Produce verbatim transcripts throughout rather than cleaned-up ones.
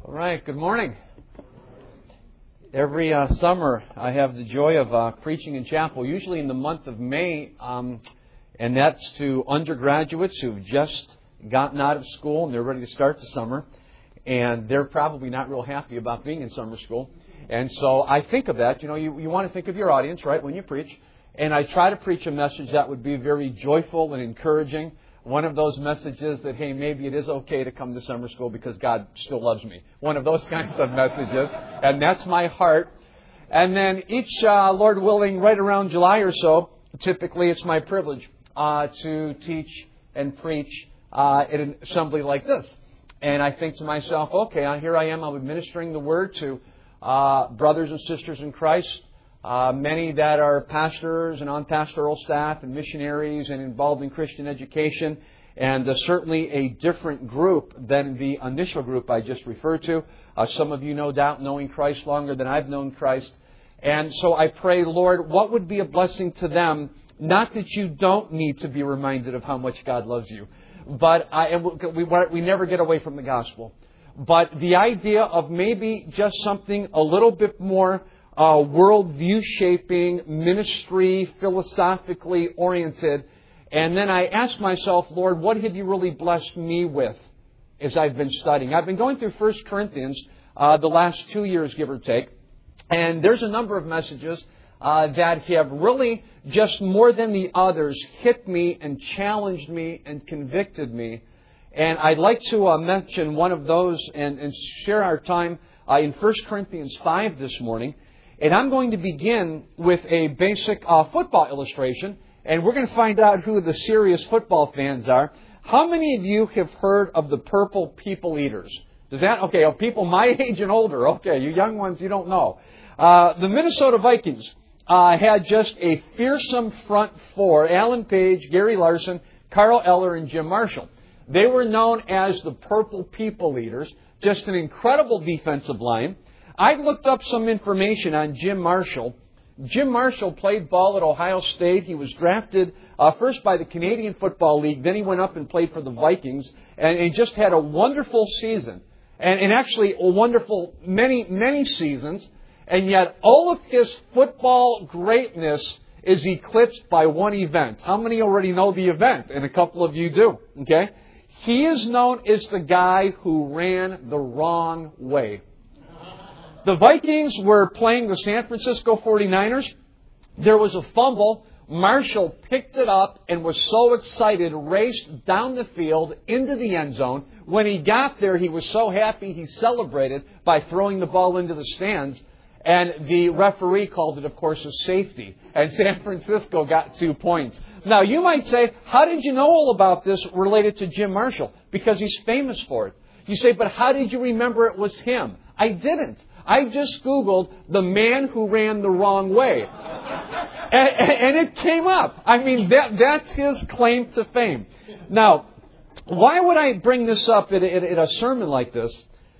All right, good morning. Every uh, summer I have the joy of uh, preaching in chapel, usually in the month of May, um, and that's to undergraduates who've just gotten out of school and they're ready to start the summer, and they're probably not real happy about being in summer school. And so I think of that, you know, you, you want to think of your audience, right, when you preach, and I try to preach a message that would be very joyful and encouraging. One of those messages that, hey, maybe it is okay to come to summer school because God still loves me. One of those kinds of messages. And that's my heart. And then each, uh, Lord willing, right around July or so, typically it's my privilege uh, to teach and preach uh, at an assembly like this. And I think to myself, okay, here I am. I'm administering the Word to uh, brothers and sisters in Christ. Uh, many that are pastors and on pastoral staff and missionaries and involved in Christian education, and uh, certainly a different group than the initial group I just referred to. Uh, some of you, no doubt, knowing Christ longer than I've known Christ. And so I pray, Lord, what would be a blessing to them? Not that you don't need to be reminded of how much God loves you, but I, and we, we never get away from the gospel. But the idea of maybe just something a little bit more Uh, worldview-shaping, ministry, philosophically oriented. And then I ask myself, Lord, what have you really blessed me with as I've been studying? I've been going through First Corinthians uh, the last two years, give or take. And there's a number of messages uh, that have really, just more than the others, hit me and challenged me and convicted me. And I'd like to uh, mention one of those and, and share our time uh, in First Corinthians five this morning. And I'm going to begin with a basic uh, football illustration, and we're going to find out who the serious football fans are. How many of you have heard of the Purple People Eaters? Does that, okay, oh, people my age and older. Okay, you young ones, you don't know. Uh, the Minnesota Vikings uh, had just a fearsome front four: Alan Page, Gary Larson, Carl Eller, and Jim Marshall. They were known as the Purple People Eaters. Just an incredible defensive line. I looked up some information on Jim Marshall. Jim Marshall played ball at Ohio State. He was drafted uh, first by the Canadian Football League. Then he went up and played for the Vikings. And he just had a wonderful season. And, and actually a wonderful many, many seasons. And yet all of his football greatness is eclipsed by one event. How many already know the event? And a couple of you do. Okay? He is known as the guy who ran the wrong way. The Vikings were playing the San Francisco forty-niners. There was a fumble. Marshall picked it up and was so excited, raced down the field into the end zone. When he got there, he was so happy he celebrated by throwing the ball into the stands. And the referee called it, of course, a safety. And San Francisco got two points. Now, you might say, how did you know all about this related to Jim Marshall? Because he's famous for it. You say, but how did you remember it was him? I didn't. I just Googled the man who ran the wrong way. And, and it came up. I mean, that, that's his claim to fame. Now, why would I bring this up at, at, at a sermon like this?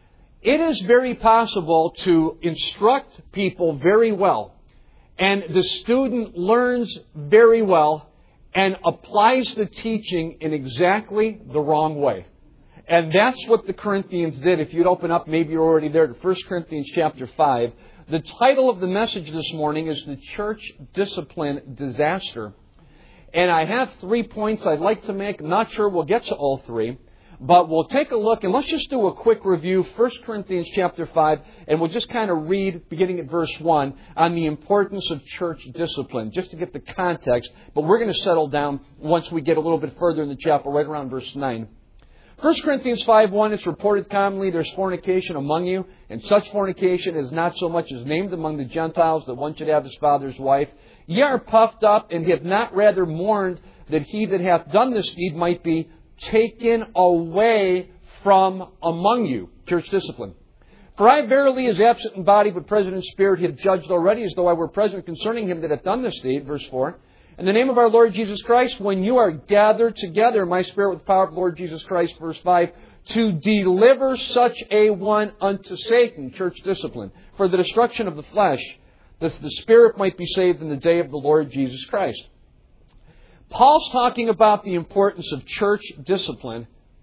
It is very possible to instruct people very well, and the student learns very well and applies the teaching in exactly the wrong way. And that's what the Corinthians did. If you'd open up, maybe you're already there, to First Corinthians chapter five. The title of the message this morning is The Church Discipline Disaster. And I have three points I'd like to make. I'm not sure we'll get to all three. But we'll take a look, and let's just do a quick review. First Corinthians chapter five, and we'll just kind of read, beginning at verse one, on the importance of church discipline, just to get the context. But we're going to settle down once we get a little bit further in the chapter, right around verse nine. First Corinthians five one, it's reported commonly, there's fornication among you, and such fornication is not so much as named among the Gentiles that one should have his father's wife. Ye are puffed up, and have not rather mourned that he that hath done this deed might be taken away from among you. Church discipline. For I verily, as absent in body but present in spirit, have judged already as though I were present concerning him that hath done this deed. Verse four. In the name of our Lord Jesus Christ, when you are gathered together in my spirit with the power of the Lord Jesus Christ, verse five, to deliver such a one unto Satan, church discipline, for the destruction of the flesh, that the spirit might be saved in the day of the Lord Jesus Christ. Paul's talking about the importance of church discipline,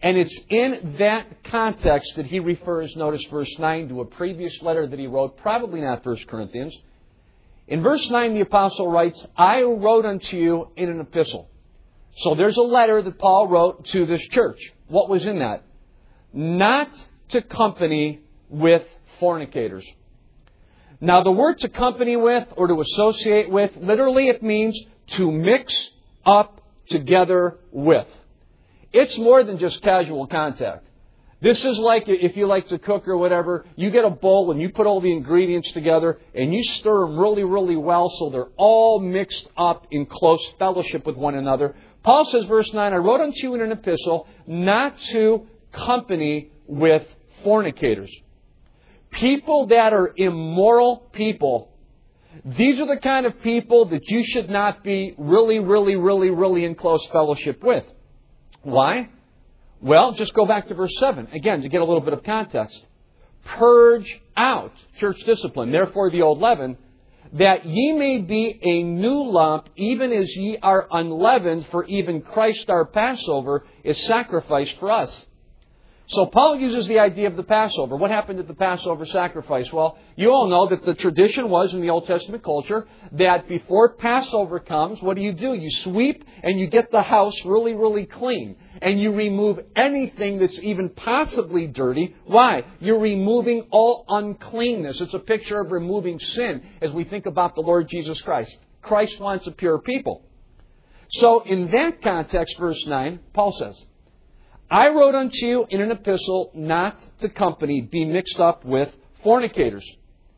And it's in that context that he refers, notice verse nine, to a previous letter that he wrote, probably not First Corinthians. In verse nine, the apostle writes, I wrote unto you in an epistle. So there's a letter that Paul wrote to this church. What was in that? Not to company with fornicators. Now the word to company with or to associate with, literally it means to mix up together with. It's more than just casual contact. This is like if you like to cook or whatever, you get a bowl and you put all the ingredients together and you stir them really, really well so they're all mixed up in close fellowship with one another. Paul says, verse nine, I wrote unto you in an epistle not to company with fornicators. People that are immoral people. These are the kind of people that you should not be really, really, really, really in close fellowship with. Why? Well, just go back to verse seven. Again, to get a little bit of context. Purge out church discipline, therefore the old leaven, that ye may be a new lump, even as ye are unleavened, for even Christ our Passover is sacrificed for us. So Paul uses the idea of the Passover. What happened at the Passover sacrifice? Well, you all know that the tradition was in the Old Testament culture that before Passover comes, what do you do? You sweep and you get the house really, really clean. And you remove anything that's even possibly dirty. Why? You're removing all uncleanness. It's a picture of removing sin as we think about the Lord Jesus Christ. Christ wants a pure people. So in that context, verse nine, Paul says, I wrote unto you in an epistle not to company be mixed up with fornicators.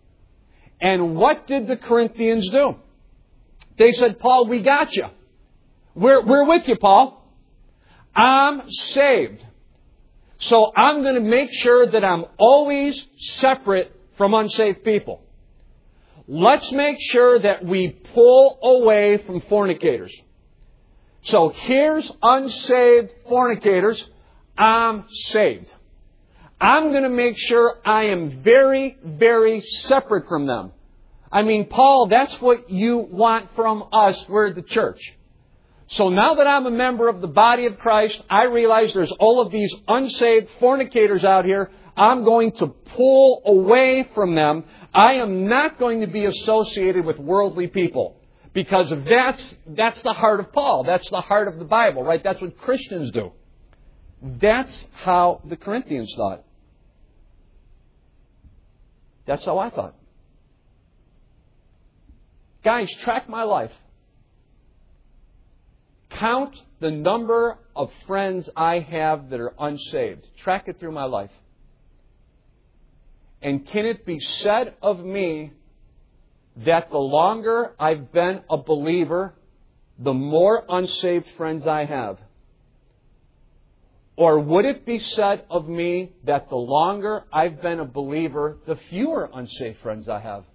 And what did the Corinthians do? They said, Paul, we got you. We're, we're with you, Paul. I'm saved. So I'm going to make sure that I'm always separate from unsaved people. Let's make sure that we pull away from fornicators. So here's unsaved fornicators. I'm saved. I'm going to make sure I am very, very separate from them. I mean, Paul, that's what you want from us. We're the church. So now that I'm a member of the body of Christ, I realize there's all of these unsaved fornicators out here. I'm going to pull away from them. I am not going to be associated with worldly people. Because that's, that's the heart of Paul. That's the heart of the Bible, right? That's what Christians do. That's how the Corinthians thought. That's how I thought. Guys, track my life. Count the number of friends I have that are unsaved. Track it through my life. And can it be said of me that the longer I've been a believer, the more unsaved friends I have? Or would it be said of me that the longer I've been a believer, the fewer unsaved friends I have?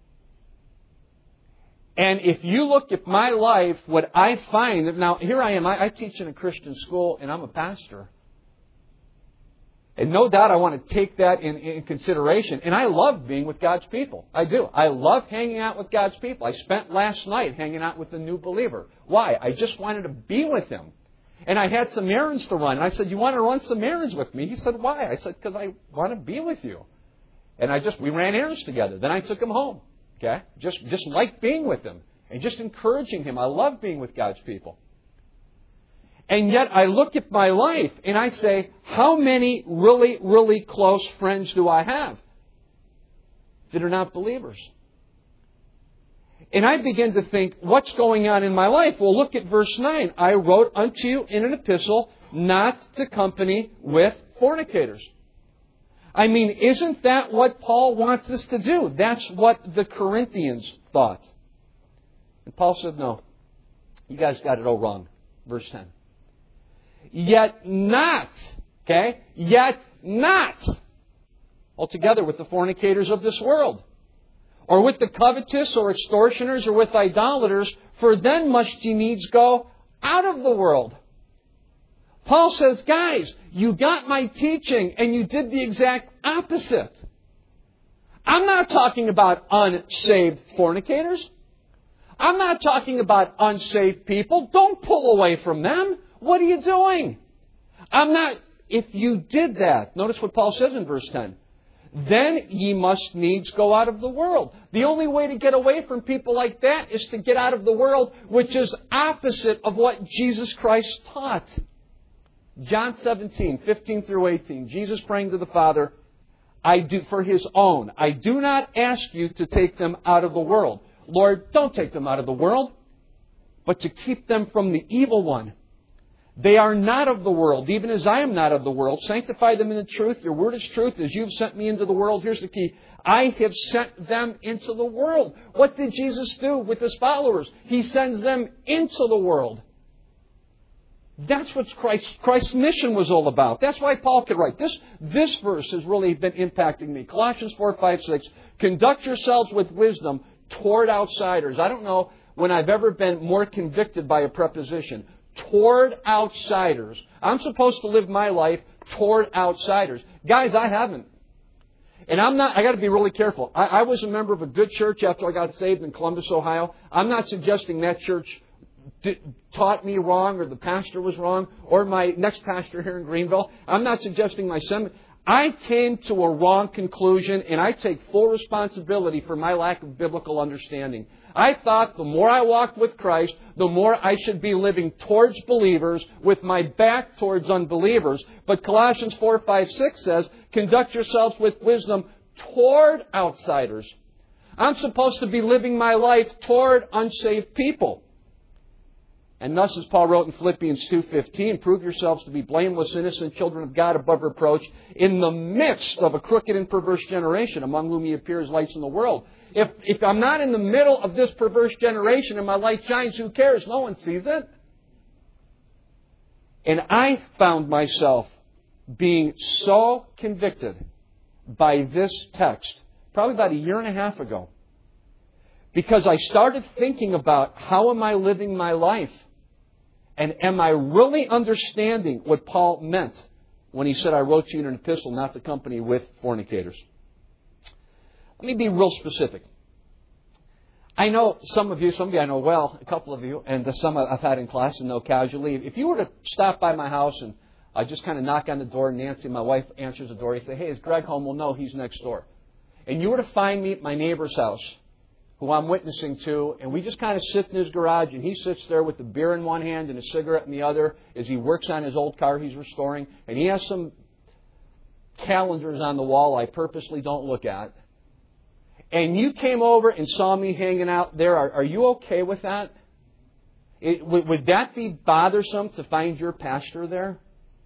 And if you look at my life, what I find, now here I am, I, I teach in a Christian school and I'm a pastor. And no doubt I want to take that in, in consideration. And I love being with God's people. I do. I love hanging out with God's people. I spent last night hanging out with a new believer. Why? I just wanted to be with him. And I had some errands to run. And I said, you want to run some errands with me? He said, why? I said, because I want to be with you. And I just, we ran errands together. Then I took him home. Okay? Just, just like being with him. And just encouraging him. I love being with God's people. And yet I look at my life and I say, how many really, really close friends do I have that are not believers? And I begin to think, what's going on in my life? Well, look at verse nine. I wrote unto you in an epistle not to company with fornicators. I mean, isn't that what Paul wants us to do? That's what the Corinthians thought. And Paul said, no, you guys got it all wrong. Verse ten. Yet not, okay, yet not altogether with the fornicators of this world, or with the covetous, or extortioners, or with idolaters, for then must ye needs go out of the world. Paul says, guys, you got my teaching, and you did the exact opposite. I'm not talking about unsaved fornicators. I'm not talking about unsaved people. Don't pull away from them. What are you doing? I'm not if you did that, notice what Paul says in verse ten, then ye must needs go out of the world. The only way to get away from people like that is to get out of the world, which is opposite of what Jesus Christ taught. John seventeen, fifteen through eighteen, Jesus praying to the Father, I do for His own. I do not ask you to take them out of the world. Lord, don't take them out of the world, but to keep them from the evil one. They are not of the world, even as I am not of the world. Sanctify them in the truth. Your word is truth. As you've sent me into the world, here's the key. I have sent them into the world. What did Jesus do with His followers? He sends them into the world. That's what Christ, Christ's mission was all about. That's why Paul could write. This, this verse has really been impacting me. Colossians four, five, six. Conduct yourselves with wisdom toward outsiders. I don't know when I've ever been more convicted by a preposition. Toward outsiders. I'm supposed to live my life toward outsiders. Guys, I haven't. And I'm not, I got to be really careful. I, I was a member of a good church after I got saved in Columbus, Ohio. I'm not suggesting that church did, taught me wrong or the pastor was wrong or my next pastor here in Greenville. I'm not suggesting my seminary. I came to a wrong conclusion, and I take full responsibility for my lack of biblical understanding. I thought the more I walked with Christ, the more I should be living towards believers with my back towards unbelievers. But Colossians four, five, six says, conduct yourselves with wisdom toward outsiders. I'm supposed to be living my life toward unsaved people. And thus, as Paul wrote in Philippians two fifteen, prove yourselves to be blameless, innocent children of God above reproach in the midst of a crooked and perverse generation, among whom ye appear as lights in the world. If, if I'm not in the middle of this perverse generation and my light shines, who cares? No one sees it. And I found myself being so convicted by this text, probably about a year and a half ago, because I started thinking about how am I living my life? And am I really understanding what Paul meant when he said, I wrote you in an epistle not to company with fornicators? Let me be real specific. I know some of you, some of you I know well, a couple of you, and some I've had in class and know casually. If you were to stop by my house and I just kind of knock on the door, and Nancy, my wife, answers the door, you say, hey, is Greg home? Well, no, he's next door. And you were to find me at my neighbor's house, who I'm witnessing to, and we just kind of sit in his garage, and he sits there with the beer in one hand and a cigarette in the other as he works on his old car he's restoring, and he has some calendars on the wall I purposely don't look at. And you came over and saw me hanging out there. Are, are you okay with that? It, would, would that be bothersome to find your pastor there?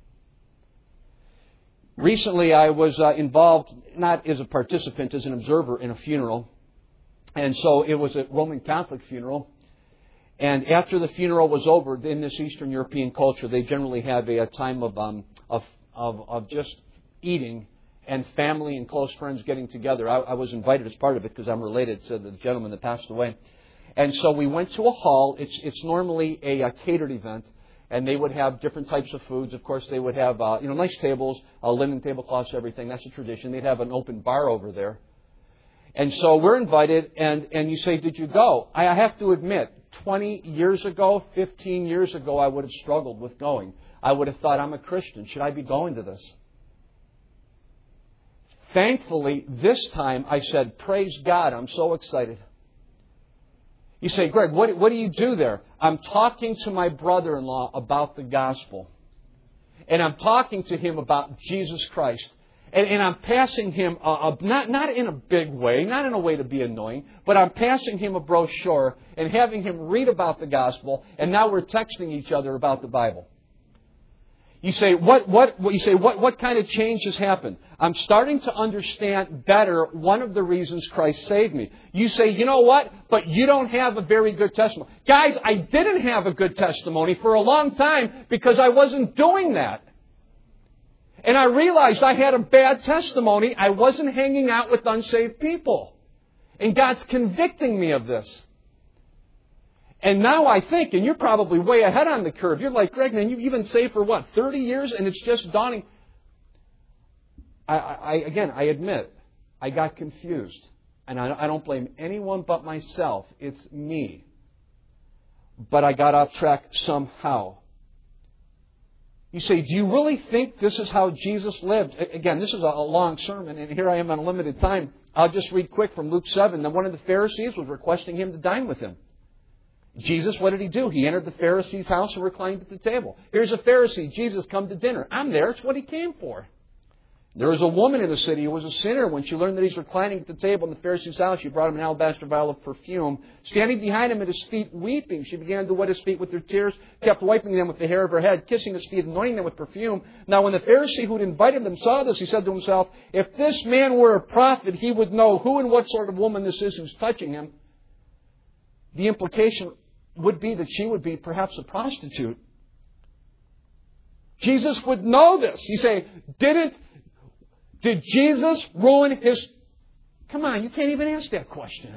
Recently, I was uh, involved, not as a participant, as an observer in a funeral. And so it was a Roman Catholic funeral. And after the funeral was over, in this Eastern European culture, they generally have a, a time of, um, of, of, of just eating and family and close friends getting together. I, I was invited as part of it because I'm related to the gentleman that passed away. And so we went to a hall. It's, it's normally a, a catered event. And they would have different types of foods. Of course, they would have uh, you know nice tables, uh, linen tablecloths, everything. That's a tradition. They'd have an open bar over there. And so we're invited, and, and you say, did you go? I, I have to admit, twenty years ago, fifteen years ago, I would have struggled with going. I would have thought, I'm a Christian. Should I be going to this? Thankfully, this time I said, praise God, I'm so excited. You say, Greg, what, what do you do there? I'm talking to my brother-in-law about the gospel. And I'm talking to him about Jesus Christ. And, and I'm passing him, a, a, not, not in a big way, not in a way to be annoying, but I'm passing him a brochure and having him read about the gospel, and now we're texting each other about the Bible. You say, what, what, what, you say, what, what kind of change has happened? I'm starting to understand better one of the reasons Christ saved me. You say, you know what? But you don't have a very good testimony. Guys, I didn't have a good testimony for a long time because I wasn't doing that. And I realized I had a bad testimony. I wasn't hanging out with unsaved people. And God's convicting me of this. And now I think, and you're probably way ahead on the curve. You're like, Greg, man, you've been saved for what, thirty years? And it's just dawning. I, I again, I admit, I got confused. And I, I don't blame anyone but myself. It's me. But I got off track somehow. You say, do you really think this is how Jesus lived? Again, this is a long sermon, and here I am on limited time. I'll just read quick from Luke seven. Then one of the Pharisees was requesting him to dine with him. Jesus, what did he do? He entered the Pharisee's house and reclined at the table. Here's a Pharisee. Jesus, come to dinner. I'm there. It's what he came for. There was a woman in the city who was a sinner. When she learned that he's reclining at the table in the Pharisee's house, she brought him an alabaster vial of perfume. Standing behind him at his feet, weeping, she began to wet his feet with her tears, kept wiping them with the hair of her head, kissing his feet, anointing them with perfume. Now when the Pharisee who had invited them saw this, he said to himself, if this man were a prophet, he would know who and what sort of woman this is who's touching him. The implication would be that she would be perhaps a prostitute. Jesus would know this. You say, didn't Did Jesus ruin his... Come on, you can't even ask that question.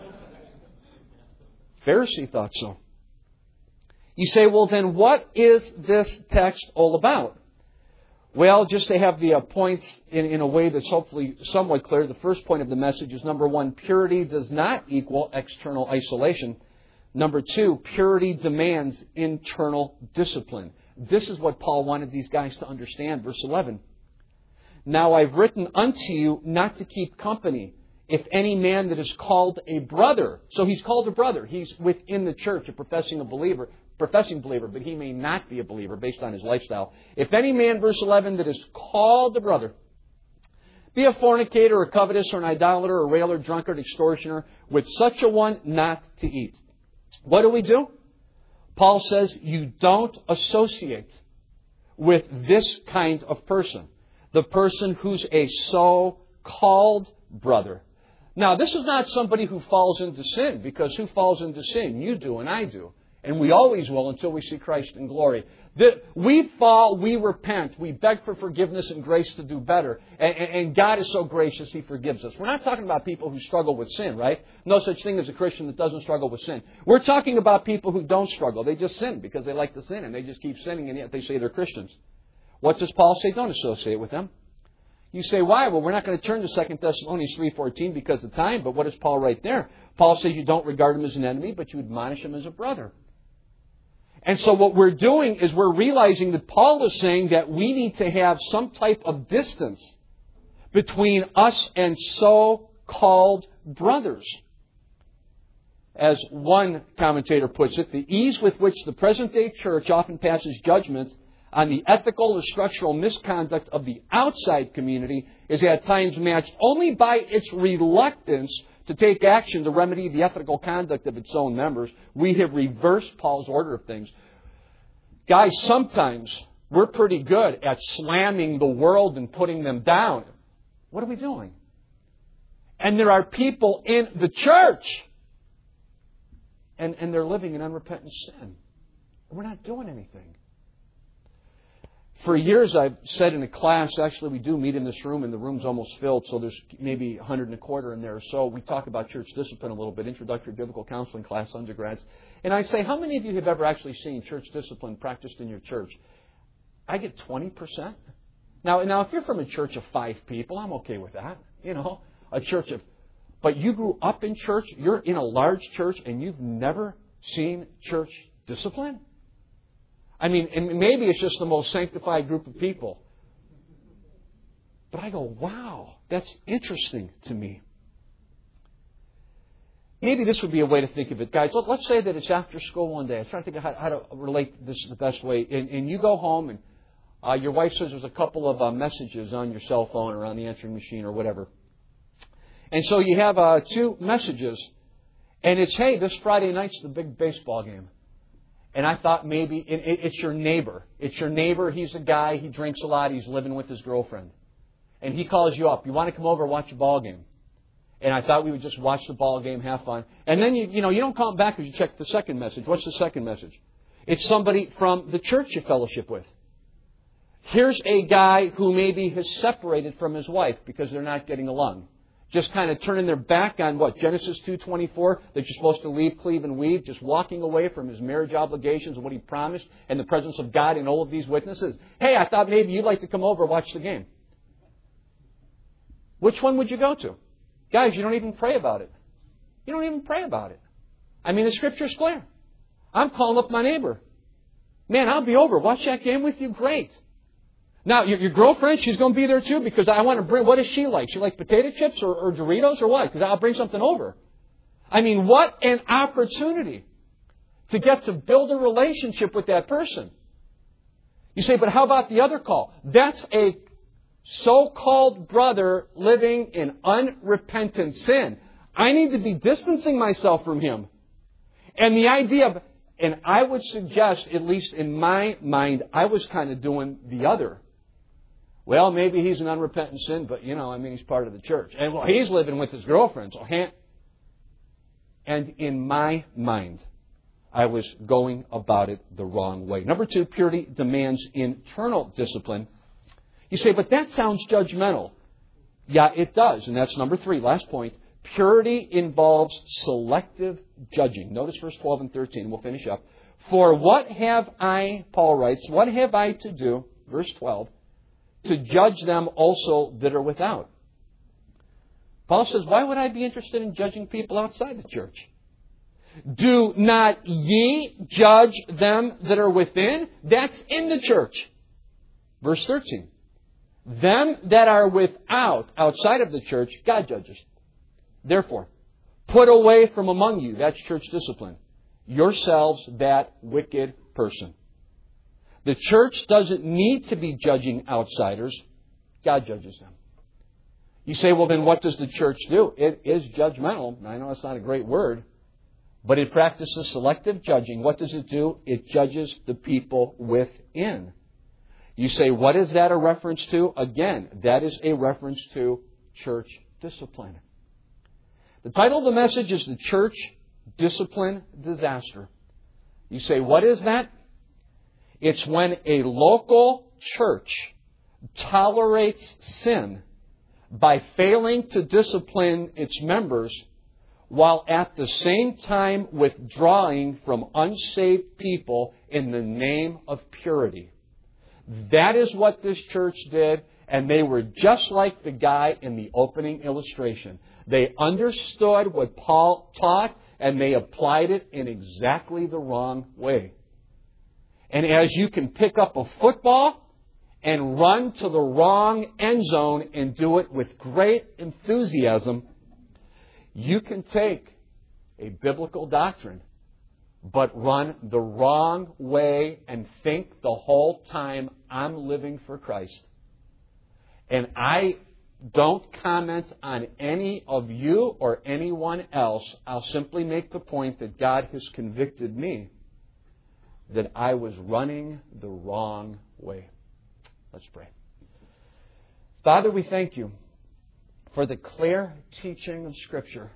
Pharisee thought so. You say, well, then what is this text all about? Well, just to have the uh, points in, in a way that's hopefully somewhat clear, the first point of the message is, number one, purity does not equal external isolation. Number two, purity demands internal discipline. This is what Paul wanted these guys to understand. Verse eleven. Now I've written unto you not to keep company, if any man that is called a brother. So he's called a brother. He's within the church, a professing a believer, professing believer, but he may not be a believer based on his lifestyle. If any man, verse eleven, that is called a brother, be a fornicator, or covetous, or an idolater, or railer, drunkard, extortioner, with such a one not to eat. What do we do? Paul says you don't associate with this kind of person. The person who's a so-called brother. Now, this is not somebody who falls into sin, because who falls into sin? You do and I do. And we always will until we see Christ in glory. We fall, we repent, we beg for forgiveness and grace to do better. And God is so gracious, He forgives us. We're not talking about people who struggle with sin, right? No such thing as a Christian that doesn't struggle with sin. We're talking about people who don't struggle. They just sin because they like to sin, and they just keep sinning, and yet they say they're Christians. What does Paul say? Don't associate with them. You say, why? Well, we're not going to turn to Second Thessalonians three fourteen because of time, but what does Paul write there? Paul says you don't regard him as an enemy, but you admonish him as a brother. And so what we're doing is we're realizing that Paul is saying that we need to have some type of distance between us and so-called brothers. As one commentator puts it, the ease with which the present-day church often passes judgment on the ethical or structural misconduct of the outside community is at times matched only by its reluctance to take action to remedy the ethical conduct of its own members. We have reversed Paul's order of things. Guys, sometimes we're pretty good at slamming the world and putting them down. What are we doing? And there are people in the church, and, and they're living in unrepentant sin. We're not doing anything. For years, I've said in a class, actually we do meet in this room, and the room's almost filled, so there's maybe a hundred and a quarter in there or so. We talk about church discipline a little bit, introductory biblical counseling class, undergrads. And I say, how many of you have ever actually seen church discipline practiced in your church? I get twenty percent. Now, now, if you're from a church of five people, I'm okay with that. You know, a church of... But you grew up in church, you're in a large church, and you've never seen church discipline? I mean, and maybe it's just the most sanctified group of people. But I go, wow, that's interesting to me. Maybe this would be a way to think of it. Guys, look, let's say that it's after school one day. I was trying to think of how, how to relate this the best way. And, and you go home, and uh, your wife says there's a couple of uh, messages on your cell phone or on the answering machine or whatever. And so you have uh, two messages. And it's, hey, this Friday night's the big baseball game. And I thought maybe it's your neighbor. It's your neighbor. He's a guy. He drinks a lot. He's living with his girlfriend. And he calls you up. You want to come over and watch a ball game? And I thought we would just watch the ball game, have fun. And then, you you know, you don't call him back because you check the second message. What's the second message? It's somebody from the church you fellowship with. Here's a guy who maybe has separated from his wife because they're not getting along. Just kind of turning their back on what? Genesis two twenty-four, that you're supposed to leave, cleave, and weave. Just walking away from his marriage obligations and what he promised and the presence of God in all of these witnesses. Hey, I thought maybe you'd like to come over and watch the game. Which one would you go to? Guys, you don't even pray about it. You don't even pray about it. I mean, the Scripture's clear. I'm calling up my neighbor. Man, I'll be over. Watch that game with you. Great. Now, your, your girlfriend, she's going to be there too because I want to bring, what is she like? She like potato chips or, or Doritos or what? Because I'll bring something over. I mean, what an opportunity to get to build a relationship with that person. You say, but how about the other call? That's a so-called brother living in unrepentant sin. I need to be distancing myself from him. And the idea of, and I would suggest, at least in my mind, I was kind of doing the other. Well, maybe he's an unrepentant sin, but, you know, I mean, he's part of the church. And, well, he's living with his girlfriend, so can't. And in my mind, I was going about it the wrong way. Number two, purity demands internal discipline. You say, but that sounds judgmental. Yeah, it does. And that's number three, last point. Purity involves selective judging. Notice verse twelve and thirteen. We'll finish up. For what have I, Paul writes, what have I to do, verse twelve, to judge them also that are without? Paul says, why would I be interested in judging people outside the church? Do not ye judge them that are within? That's in the church. Verse thirteen. Them that are without, outside of the church, God judges. Therefore, put away from among you, that's church discipline, yourselves that wicked person. The church doesn't need to be judging outsiders. God judges them. You say, well, then what does the church do? It is judgmental. I know it's not a great word, but it practices selective judging. What does it do? It judges the people within. You say, what is that a reference to? Again, that is a reference to church discipline. The title of the message is The Church Discipline Disaster. You say, what is that? It's when a local church tolerates sin by failing to discipline its members while at the same time withdrawing from unsaved people in the name of purity. That is what this church did, and they were just like the guy in the opening illustration. They understood what Paul taught, and they applied it in exactly the wrong way. And as you can pick up a football and run to the wrong end zone and do it with great enthusiasm, you can take a biblical doctrine but run the wrong way and think the whole time, I'm living for Christ. And I don't comment on any of you or anyone else. I'll simply make the point that God has convicted me that I was running the wrong way. Let's pray. Father, we thank you for the clear teaching of Scripture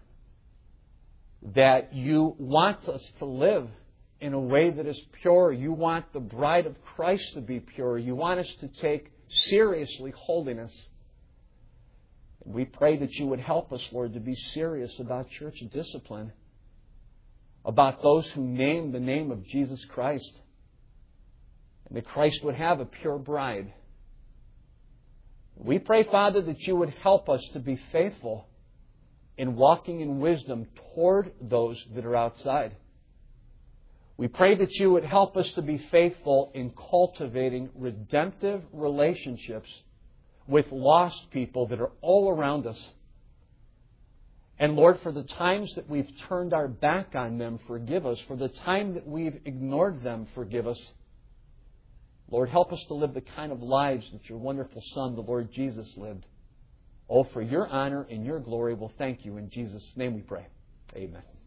that you want us to live in a way that is pure. You want the bride of Christ to be pure. You want us to take seriously holiness. We pray that you would help us, Lord, to be serious about church discipline, about those who name the name of Jesus Christ, and that Christ would have a pure bride. We pray, Father, that you would help us to be faithful in walking in wisdom toward those that are outside. We pray that you would help us to be faithful in cultivating redemptive relationships with lost people that are all around us. And Lord, for the times that we've turned our back on them, forgive us. For the time that we've ignored them, forgive us. Lord, help us to live the kind of lives that your wonderful Son, the Lord Jesus, lived. Oh, for your honor and your glory, we'll thank you. In Jesus' name we pray. Amen.